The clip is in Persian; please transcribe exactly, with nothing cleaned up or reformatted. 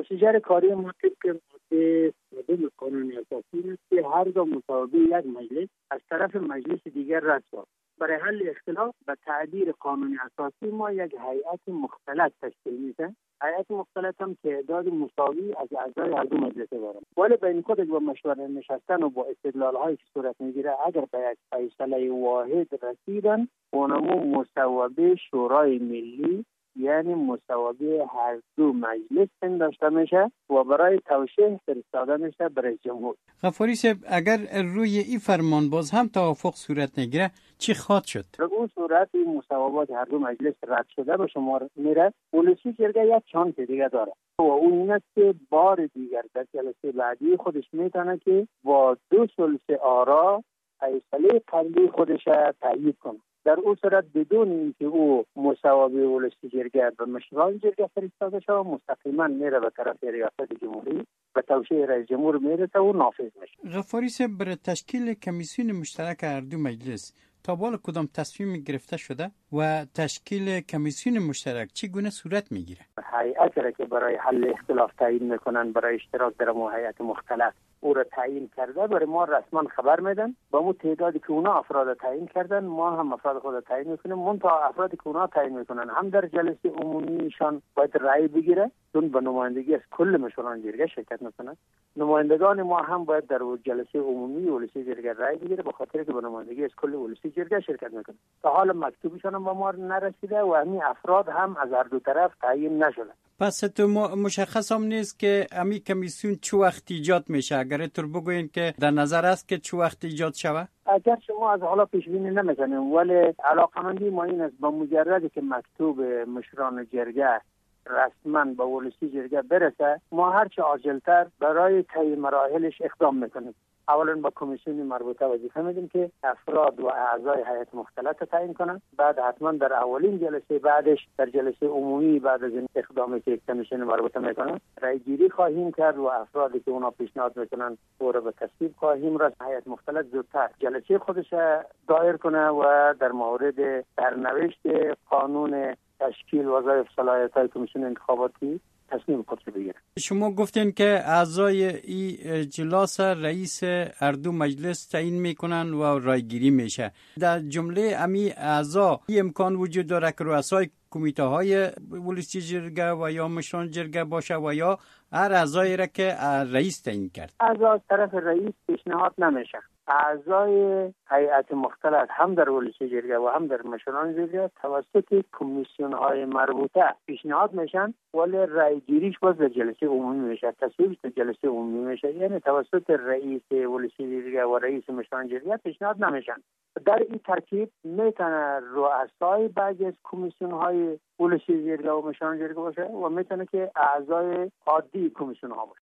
پروسیجر کاری ما طبق ماده سوم قانون اساسی است که هر دو مصوبه یک مجلس از طرف مجلس دیگر رد شود. برای حل اختلاف به تعبیر قانون اساسی ما یک هیئت مختلط تشکیل میشه. هیئت مختلط هم تعداد مساوی از اعضای هر دو مجلس دارند. ولی بین خودش با مشورت نشستن و با استدلال هایی که صورت میگیره اگر به یک فیصله واحد رسیدن، اونمو مصوبه شورای ملی یعنی مصوبه هر دو مجلس پنداشته میشه و برای توشیح فرستاده میشه برای جمهور. غفاری صاحب، اگر روی این فرمان باز هم توافق صورت نگیره چی خواهد شد؟ در اون صورت این مصوبات هر دو مجلس رد شده به شمار میره. ولسی جرگه یک چانس دیگه داره و اون این است که بار دیگر در جلسه بعدی خودش میتونه که با دو ثلث آرا فیصله قبلی خودش تایید کنه. در اون صورت بدون اینکه او مصوبه ولسی جرگه به مشوران جرگه فرستاده شود، مستقیما میره به طرف ریاست جمهوری و توشیح رئیس جمهور میرسه و نافذ میشه. غفاری صاحب، برای تشکیل کمیسیون مشترک هر دو مجلس تا بالا کدام تصمیم گرفته شده و تشکیل کمیسیون مشترک چگونه صورت میگیره؟ هیئتی را که برای حل اختلاف تعیین میکنن برای اشتراک در مو هیئت مختلط او را تعیین کرده، برای ما رسما خبر میدن. با مو تعدادی که اونا افراد تعیین کردن ما هم افراد خود تعیین میکنیم. منتها افرادی که اونا تعیین میکنن هم در جلسه عمومیشان باید رأی بگیره، چون به نمایندگی از کل مشوران جرگه شرکت میکنن. نمایندگان ما هم باید در جلسه عمومی ولسی جرگه رأی بگیره، به خاطر که به نمایندگی از کل ولسی جرگه شرکت میکنن. تا حالا مکتوبشان هم به ما نرسیده و همین افراد هم از هر دو طرف تعیین نشدن. پس تو مشخص هم نیست که امی کمیسیون چه وقت ایجاد میشه؟ اگر تو بگوین که در نظر است که چه وقت ایجاد شود؟ اگر شما از حالا پیش بینی نمیکنیم، ولی علاقمندی ما این است با مجردی که مکتوب مشوران جرگه رسما به ولسی جرگه برسه، ما هرچه عاجلتر برای طی مراحلش اقدام میکنیم. اولا با کمیسیون مربوطه وظیفه میدیم که افراد و اعضای هیئت مختلط تعیین کنن. بعد حتما در اولین جلسه بعدش در جلسه عمومی بعد از این اقدامی که کمیسیون مربوطه میکنن رأی گیری خواهیم کرد و افرادی که اونا پیشنهاد میکنن او را به تصویب خواهیم رساند. هیئت مختلط زودتر جلسه خودش دایر کنه و در مورد سرنوشت قانون تشکیل وظایف صلاحیت‌های کمیسیون انتخاباتی تصمیم خود بگیره. شما گفتین که اعضای این اجلاس رئیس هر دو مجلس تعیین میکنن و رایگیری میشه. در جمله امی اعضا این امکان وجود داره که رؤسای کمیته های ولسی جرگه و یا مشران جرگه باشه و یا هر اعضایی را که رئیس تعیین کرد؟ اعضا از طرف رئیس پیشنهاد نمیشه. اعضای هیئت مختلط هم در ولسی جرگه و هم در مشران جرگه توسط کمیسیون های مربوطه پیشنهاد میشن، ولی رأی گیریش باز در جلسه عمومی میشه، تصویبش در جلسه عمومی میشه. یعنی توسط رئیس ولسی جرگه و رئیس مشران جرگه پیشنهاد نمیشن. در این ترکیب میتونه رؤسای بعضی از کمیسیون های ولسی جرگه و مشران جرگه باشه و میتونه که اعضای عادی کمیسیون ها باشه.